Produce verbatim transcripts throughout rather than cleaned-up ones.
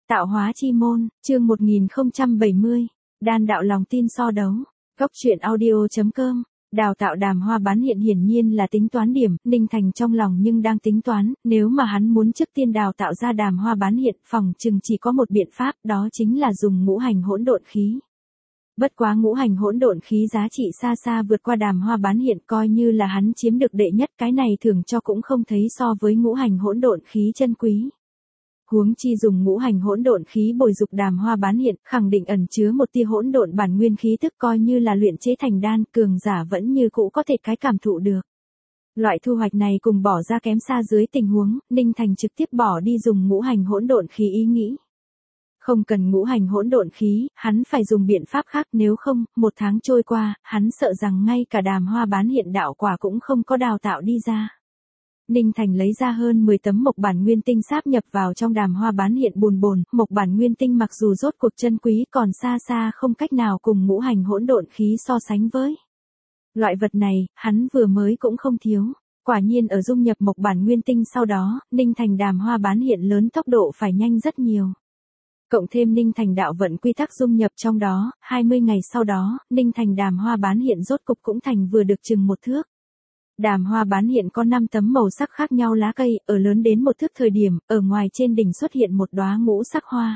Tạo hóa chi môn, chương một nghìn không trăm bảy mươi. Đan đạo lòng tin so đấu. Góc truyện audio.com. Đào tạo Đàm Hoa bán hiện hiển nhiên là tính toán điểm, Ninh Thành trong lòng nhưng đang tính toán, nếu mà hắn muốn trước tiên đào tạo ra Đàm Hoa bán hiện, phòng chừng chỉ có một biện pháp, đó chính là dùng ngũ hành hỗn độn khí. Bất quá ngũ hành hỗn độn khí giá trị xa xa vượt qua Đàm Hoa bán hiện, coi như là hắn chiếm được đệ nhất, cái này thưởng cho cũng không thấy so với ngũ hành hỗn độn khí chân quý. Huống chi dùng ngũ hành hỗn độn khí bồi dục Đàm Hoa bán hiện, khẳng định ẩn chứa một tia hỗn độn bản nguyên khí tức, coi như là luyện chế thành đan, cường giả vẫn như cũ có thể cái cảm thụ được. Loại thu hoạch này cùng bỏ ra kém xa dưới tình huống, Ninh Thành trực tiếp bỏ đi dùng ngũ hành hỗn độn khí ý nghĩ. Không cần ngũ hành hỗn độn khí, hắn phải dùng biện pháp khác, nếu không, một tháng trôi qua, hắn sợ rằng ngay cả Đàm Hoa bán hiện đạo quả cũng không có đào tạo đi ra. Ninh Thành lấy ra hơn mười tấm mộc bản nguyên tinh sáp nhập vào trong Đàm Hoa bán hiện bùn bồn, mộc bản nguyên tinh mặc dù rốt cuộc chân quý còn xa xa không cách nào cùng ngũ hành hỗn độn khí so sánh với. Loại vật này, hắn vừa mới cũng không thiếu. Quả nhiên ở dung nhập mộc bản nguyên tinh sau đó, Ninh Thành Đàm Hoa bán hiện lớn tốc độ phải nhanh rất nhiều. Cộng thêm Ninh Thành đạo vận quy tắc dung nhập trong đó, hai mươi ngày sau đó, Ninh Thành Đàm Hoa bán hiện rốt cục cũng thành vừa được chừng một thước. Đàm Hoa bán hiện có năm tấm màu sắc khác nhau lá cây, ở lớn đến một thước thời điểm, ở ngoài trên đỉnh xuất hiện một đóa ngũ sắc hoa.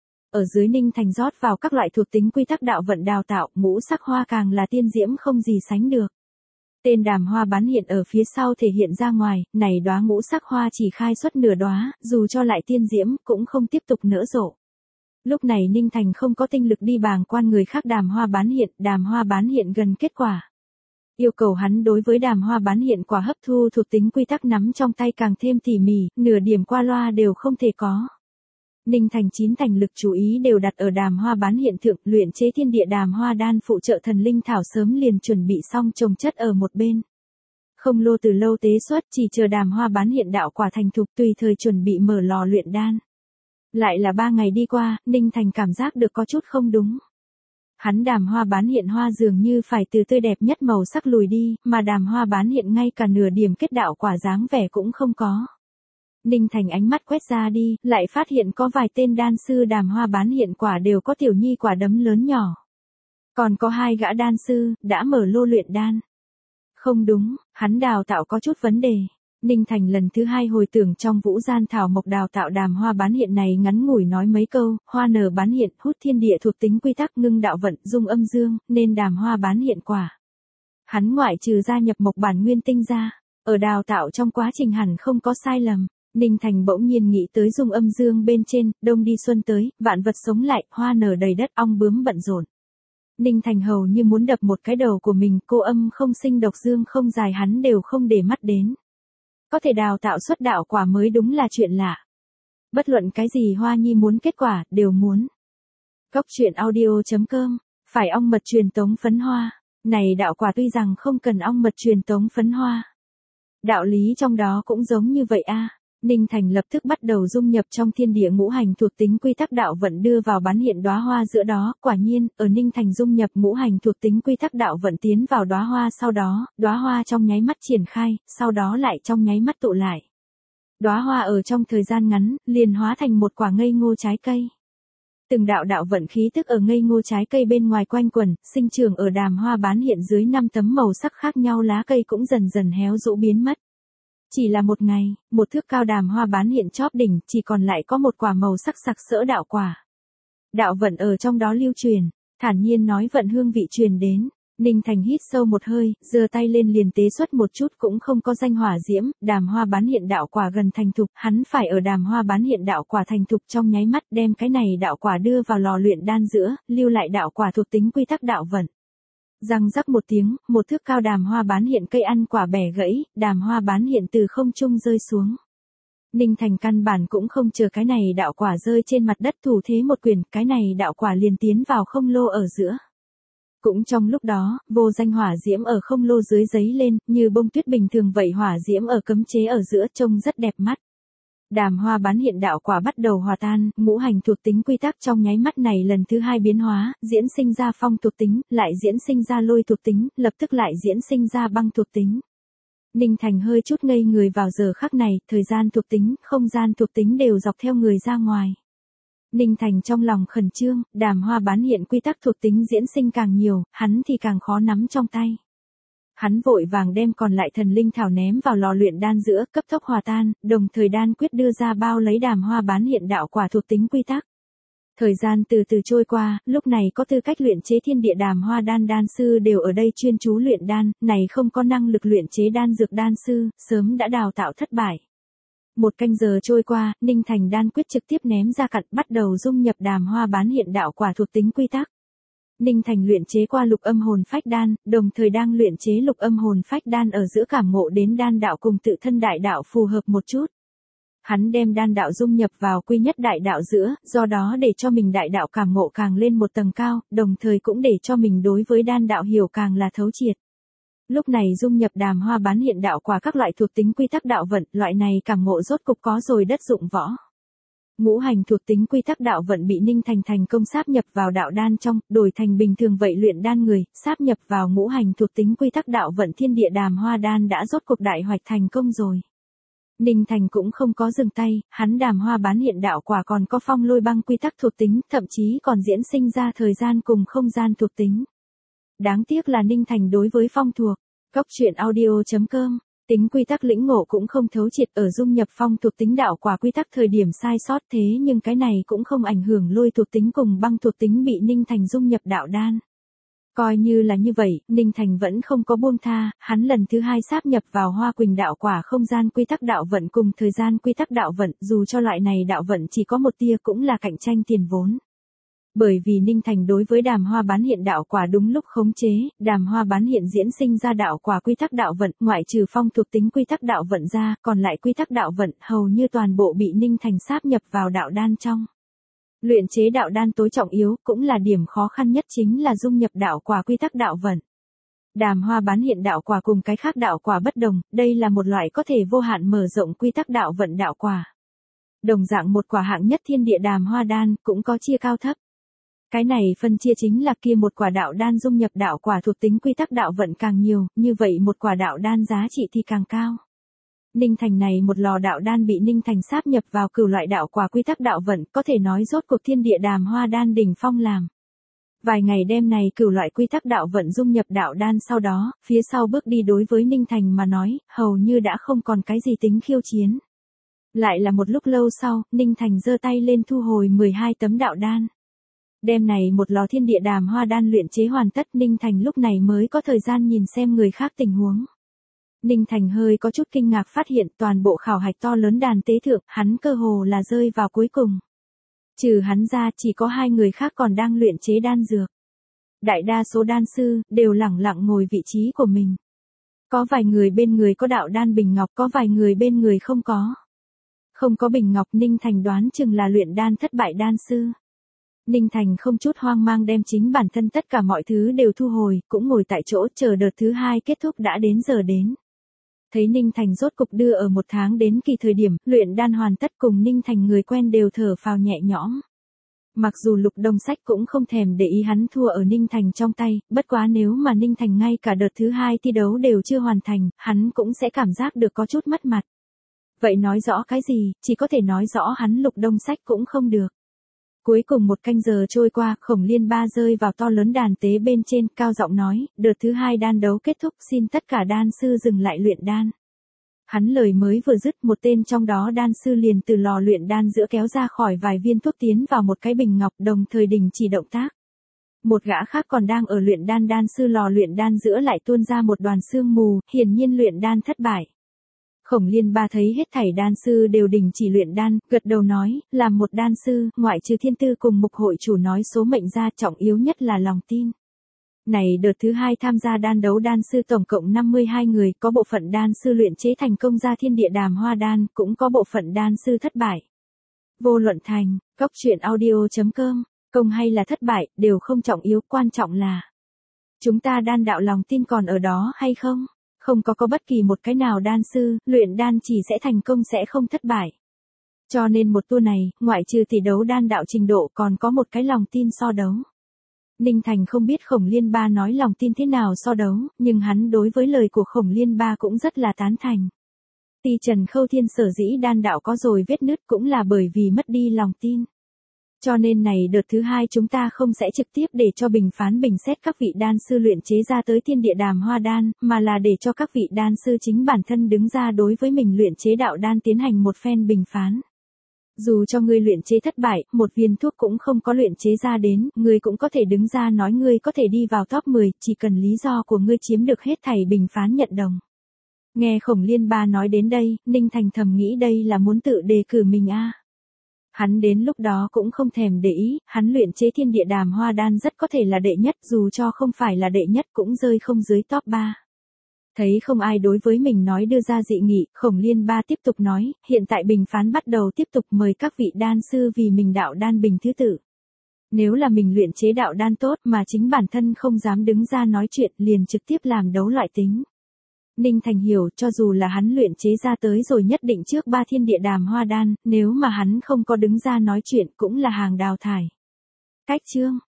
Ở dưới Ninh Thành rót vào các loại thuộc tính quy tắc đạo vận đào tạo, ngũ sắc hoa càng là tiên diễm không gì sánh được. Tên Đàm Hoa bán hiện ở phía sau thể hiện ra ngoài, này đóa ngũ sắc hoa chỉ khai xuất nửa đóa, dù cho lại tiên diễm, cũng không tiếp tục nở rộ. Lúc này Ninh Thành không có tinh lực đi bàng quan người khác Đàm Hoa bán hiện, Đàm Hoa bán hiện gần kết quả. Yêu cầu hắn đối với Đàm Hoa bán hiện quả hấp thu thuộc tính quy tắc nắm trong tay càng thêm tỉ mỉ, nửa điểm qua loa đều không thể có. Ninh Thành chín thành lực chú ý đều đặt ở Đàm Hoa bán hiện thượng, luyện chế thiên địa Đàm Hoa đan phụ trợ thần linh thảo sớm liền chuẩn bị xong trồng chất ở một bên. Không lô từ lâu tế xuất, chỉ chờ Đàm Hoa bán hiện đạo quả thành thục, tùy thời chuẩn bị mở lò luyện đan. Lại là ba ngày đi qua, Ninh Thành cảm giác được có chút không đúng. Hắn Đàm Hoa bán hiện hoa dường như phải từ tươi đẹp nhất màu sắc lùi đi, mà Đàm Hoa bán hiện ngay cả nửa điểm kết đạo quả dáng vẻ cũng không có. Ninh Thành ánh mắt quét ra đi, lại phát hiện có vài tên đan sư Đàm Hoa bán hiện quả đều có tiểu nhi quả đấm lớn nhỏ. Còn có hai gã đan sư, đã mở lô luyện đan. Không đúng, hắn đào tạo có chút vấn đề. Ninh Thành lần thứ hai hồi tưởng trong vũ gian thảo mộc đào tạo Đàm Hoa bán hiện này ngắn ngủi nói mấy câu, hoa nở bán hiện, hút thiên địa thuộc tính quy tắc ngưng đạo vận, dung âm dương, nên Đàm Hoa bán hiện quả. Hắn ngoại trừ gia nhập mộc bản nguyên tinh ra, ở đào tạo trong quá trình hẳn không có sai lầm. Ninh Thành bỗng nhiên nghĩ tới dung âm dương bên trên, đông đi xuân tới, vạn vật sống lại, hoa nở đầy đất, ong bướm bận rộn. Ninh Thành hầu như muốn đập một cái đầu của mình, cô âm không sinh độc dương không dài hắn đều không để mắt đến. Có thể đào tạo xuất đạo quả mới đúng là chuyện lạ. Bất luận cái gì Hoa Nhi muốn kết quả, đều muốn. Góc truyện audio.com. Phải ong mật truyền tống phấn hoa. Này đạo quả tuy rằng không cần ong mật truyền tống phấn hoa. Đạo lý trong đó cũng giống như vậy a. Ninh Thành lập tức bắt đầu dung nhập trong thiên địa ngũ hành thuộc tính quy tắc đạo vận đưa vào bán hiện đóa hoa giữa đó, quả nhiên, ở Ninh Thành dung nhập ngũ hành thuộc tính quy tắc đạo vận tiến vào đóa hoa sau đó, đóa hoa trong nháy mắt triển khai, sau đó lại trong nháy mắt tụ lại. Đóa hoa ở trong thời gian ngắn, liền hóa thành một quả ngây ngô trái cây. Từng đạo đạo vận khí tức ở ngây ngô trái cây bên ngoài quanh quẩn, sinh trưởng ở Đàm Hoa bán hiện dưới năm tấm màu sắc khác nhau lá cây cũng dần dần héo rũ biến mất. Chỉ là một ngày, một thước cao Đàm Hoa bán hiện chóp đỉnh, chỉ còn lại có một quả màu sắc sặc sỡ đạo quả. Đạo vận ở trong đó lưu truyền, thản nhiên nói vận hương vị truyền đến. Ninh Thành hít sâu một hơi, giơ tay lên liền tế xuất một chút cũng không có danh hỏa diễm, Đàm Hoa bán hiện đạo quả gần thành thục, hắn phải ở Đàm Hoa bán hiện đạo quả thành thục trong nháy mắt đem cái này đạo quả đưa vào lò luyện đan giữa, lưu lại đạo quả thuộc tính quy tắc đạo vận. Răng rắc một tiếng, một thước cao Đàm Hoa bán hiện cây ăn quả bẻ gãy, Đàm Hoa bán hiện từ không trung rơi xuống. Ninh Thành căn bản cũng không chờ cái này đạo quả rơi trên mặt đất, thủ thế một quyền, cái này đạo quả liền tiến vào không lô ở giữa. Cũng trong lúc đó, vô danh hỏa diễm ở không lô dưới giấy lên, như bông tuyết bình thường vậy, hỏa diễm ở cấm chế ở giữa trông rất đẹp mắt. Đàm Hoa bán hiện đạo quả bắt đầu hòa tan, ngũ hành thuộc tính quy tắc trong nháy mắt này lần thứ hai biến hóa, diễn sinh ra phong thuộc tính, lại diễn sinh ra lôi thuộc tính, lập tức lại diễn sinh ra băng thuộc tính. Ninh Thành hơi chút ngây người vào giờ khắc này, thời gian thuộc tính, không gian thuộc tính đều dọc theo người ra ngoài. Ninh Thành trong lòng khẩn trương, Đàm Hoa bán hiện quy tắc thuộc tính diễn sinh càng nhiều, hắn thì càng khó nắm trong tay. Hắn vội vàng đem còn lại thần linh thảo ném vào lò luyện đan giữa, cấp tốc hòa tan, đồng thời đan quyết đưa ra bao lấy Đàm Hoa bán hiện đạo quả thuộc tính quy tắc. Thời gian từ từ trôi qua, lúc này có tư cách luyện chế thiên địa Đàm Hoa đan đan sư đều ở đây chuyên chú luyện đan, này không có năng lực luyện chế đan dược đan sư, sớm đã đào tạo thất bại. Một canh giờ trôi qua, Ninh Thành đan quyết trực tiếp ném ra cặn, bắt đầu dung nhập Đàm Hoa bán hiện đạo quả thuộc tính quy tắc. Ninh Thành luyện chế qua lục âm hồn phách đan, đồng thời đang luyện chế lục âm hồn phách đan ở giữa cảm ngộ đến đan đạo cùng tự thân đại đạo phù hợp một chút. Hắn đem đan đạo dung nhập vào quy nhất đại đạo giữa, do đó để cho mình đại đạo cảm ngộ càng lên một tầng cao, đồng thời cũng để cho mình đối với đan đạo hiểu càng là thấu triệt. Lúc này dung nhập Đàm Hoa bán hiện đạo quả các loại thuộc tính quy tắc đạo vận, loại này cảm ngộ rốt cục có rồi đất dụng võ. Ngũ hành thuộc tính quy tắc đạo vận bị Ninh Thành thành công sáp nhập vào đạo đan trong, đổi thành bình thường vậy luyện đan người, sáp nhập vào ngũ hành thuộc tính quy tắc đạo vận thiên địa Đàm Hoa đan đã rốt cục đại hoạch thành công rồi. Ninh Thành cũng không có dừng tay, hắn Đàm Hoa bán hiện đạo quả còn có phong lôi băng quy tắc thuộc tính, thậm chí còn diễn sinh ra thời gian cùng không gian thuộc tính. Đáng tiếc là Ninh Thành đối với phong thuộc, Cốc Truyện Audio chấm com, tính quy tắc lĩnh ngộ cũng không thấu triệt ở dung nhập phong thuộc tính đạo quả quy tắc thời điểm sai sót, thế nhưng cái này cũng không ảnh hưởng lôi thuộc tính cùng băng thuộc tính bị Ninh Thành dung nhập đạo đan. Coi như là như vậy, Ninh Thành vẫn không có buông tha, hắn lần thứ hai sáp nhập vào Hoa Quỳnh đạo quả không gian quy tắc đạo vận cùng thời gian quy tắc đạo vận, dù cho loại này đạo vận chỉ có một tia cũng là cạnh tranh tiền vốn. Bởi vì Ninh Thành đối với Đàm Hoa bán hiện đạo quả đúng lúc khống chế, Đàm Hoa bán hiện diễn sinh ra đạo quả quy tắc đạo vận, ngoại trừ phong thuộc tính quy tắc đạo vận ra, còn lại quy tắc đạo vận hầu như toàn bộ bị Ninh Thành sáp nhập vào đạo đan trong. Luyện chế đạo đan tối trọng yếu, cũng là điểm khó khăn nhất chính là dung nhập đạo quả quy tắc đạo vận. Đàm Hoa bán hiện đạo quả cùng cái khác đạo quả bất đồng, đây là một loại có thể vô hạn mở rộng quy tắc đạo vận đạo quả. Đồng dạng một quả hạng nhất thiên địa Đàm Hoa đan, cũng có chia cao thấp. Cái này phân chia chính là kia một quả đạo đan dung nhập đạo quả thuộc tính quy tắc đạo vận càng nhiều, như vậy một quả đạo đan giá trị thì càng cao. Ninh Thành này một lò đạo đan bị Ninh Thành sáp nhập vào cửu loại đạo quả quy tắc đạo vận, có thể nói rốt cuộc thiên địa Đàm Hoa đan đỉnh phong làm. Vài ngày đêm này cửu loại quy tắc đạo vận dung nhập đạo đan sau đó, phía sau bước đi đối với Ninh Thành mà nói, hầu như đã không còn cái gì tính khiêu chiến. Lại là một lúc lâu sau, Ninh Thành giơ tay lên thu hồi mười hai tấm đạo đan. Đêm này một lò thiên địa Đàm Hoa đan luyện chế hoàn tất, Ninh Thành lúc này mới có thời gian nhìn xem người khác tình huống. Ninh Thành hơi có chút kinh ngạc phát hiện toàn bộ khảo hạch to lớn đàn tế thượng, hắn cơ hồ là rơi vào cuối cùng. Trừ hắn ra chỉ có hai người khác còn đang luyện chế đan dược. Đại đa số đan sư, đều lẳng lặng ngồi vị trí của mình. Có vài người bên người có đạo đan bình ngọc, có vài người bên người không có. Không có bình ngọc, Ninh Thành đoán chừng là luyện đan thất bại đan sư. Ninh Thành không chút hoang mang đem chính bản thân tất cả mọi thứ đều thu hồi, cũng ngồi tại chỗ chờ đợt thứ hai kết thúc đã đến giờ đến. Thấy Ninh Thành rốt cục đưa ở một tháng đến kỳ thời điểm, luyện đan hoàn tất cùng Ninh Thành người quen đều thở phào nhẹ nhõm. Mặc dù Lục Đông Sách cũng không thèm để ý hắn thua ở Ninh Thành trong tay, bất quá nếu mà Ninh Thành ngay cả đợt thứ hai thi đấu đều chưa hoàn thành, hắn cũng sẽ cảm giác được có chút mất mặt. Vậy nói rõ cái gì, chỉ có thể nói rõ hắn Lục Đông Sách cũng không được. Cuối cùng một canh giờ trôi qua, Khổng Liên Ba rơi vào to lớn đàn tế bên trên, cao giọng nói, đợt thứ hai đan đấu kết thúc, xin tất cả đan sư dừng lại luyện đan. Hắn lời mới vừa dứt, một tên trong đó đan sư liền từ lò luyện đan giữa kéo ra khỏi vài viên thuốc tiến vào một cái bình ngọc, đồng thời đình chỉ động tác. Một gã khác còn đang ở luyện đan đan sư lò luyện đan giữa lại tuôn ra một đoàn sương mù, hiển nhiên luyện đan thất bại. Khổng Liên Ba thấy hết thảy đan sư đều đình chỉ luyện đan, gật đầu nói, làm một đan sư, ngoại trừ thiên tư cùng mục hội chủ nói số mệnh ra, trọng yếu nhất là lòng tin. Này đợt thứ hai tham gia đan đấu đan sư tổng cộng năm mươi hai người, có bộ phận đan sư luyện chế thành công ra thiên địa Đàm Hoa đan, cũng có bộ phận đan sư thất bại. Vô luận thành, Cốc Truyện Audio chấm com, công hay là thất bại, đều không trọng yếu, quan trọng là chúng ta đan đạo lòng tin còn ở đó hay không? Không có có bất kỳ một cái nào đan sư, luyện đan chỉ sẽ thành công sẽ không thất bại. Cho nên một tour này, ngoại trừ tỷ đấu đan đạo trình độ còn có một cái lòng tin so đấu. Ninh Thành không biết Khổng Liên Ba nói lòng tin thế nào so đấu, nhưng hắn đối với lời của Khổng Liên Ba cũng rất là tán thành. Ti Trần Khâu Thiên sở dĩ đan đạo có rồi vết nứt cũng là bởi vì mất đi lòng tin. Cho nên này đợt thứ hai chúng ta không sẽ trực tiếp để cho bình phán bình xét các vị đan sư luyện chế ra tới thiên địa đàm hoa đan, mà là để cho các vị đan sư chính bản thân đứng ra đối với mình luyện chế đạo đan tiến hành một phen bình phán. Dù cho ngươi luyện chế thất bại, một viên thuốc cũng không có luyện chế ra đến, ngươi cũng có thể đứng ra nói ngươi có thể đi vào top mười, chỉ cần lý do của ngươi chiếm được hết thảy bình phán nhận đồng. Nghe Khổng Liên Ba nói đến đây, Ninh Thành thầm nghĩ đây là muốn tự đề cử mình a. À. Hắn đến lúc đó cũng không thèm để ý, hắn luyện chế thiên địa đàm hoa đan rất có thể là đệ nhất, dù cho không phải là đệ nhất cũng rơi không dưới top ba. Thấy không ai đối với mình nói đưa ra dị nghị, Khổng Liên Ba tiếp tục nói, hiện tại bình phán bắt đầu tiếp tục mời các vị đan sư vì mình đạo đan bình thứ tự. Nếu là mình luyện chế đạo đan tốt mà chính bản thân không dám đứng ra nói chuyện liền trực tiếp làm đấu loại tính. Ninh Thành hiểu cho dù là hắn luyện chế ra tới rồi nhất định trước ba thiên địa đàm hoa đan, nếu mà hắn không có đứng ra nói chuyện cũng là hàng đào thải. Cách chương